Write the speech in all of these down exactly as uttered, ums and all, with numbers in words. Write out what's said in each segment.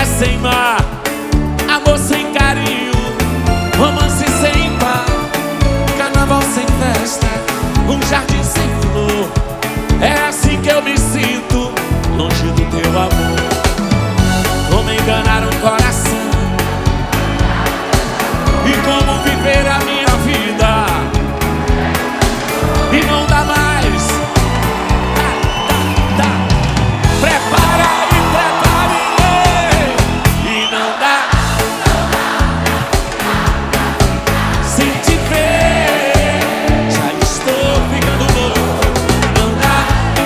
sem mar, amor sem carinho, romance sem par, carnaval sem festa, um jardim sem flor. É assim que eu me sinto, longe do teu amor. Como enganar um coração e como viver a minha vida e não dá mais. Dá, dá, dá. Prepara e prepare e não dá. Sem te ver já estou ficando louco. Não dá.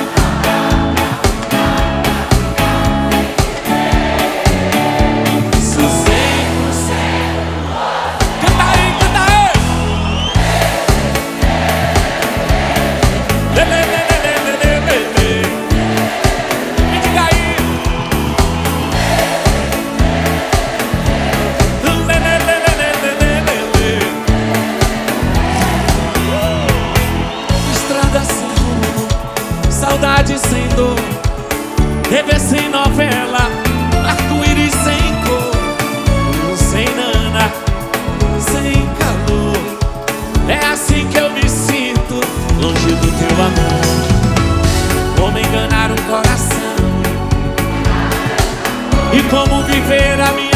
Sou cem por cento. Canta aí, canta aí. Lê, lê, lê, lê, lê, lê, lê, lê. Me diga aí. Lê, lê, lê, lê, lê, lê, lê, lê. Estrada sem rumo, saudade sem dor, T V sem novela, arco-íris sem cor, sem nana, sem calor. É assim que eu me sinto, longe do teu amor. Como enganar um coração e como viver a minha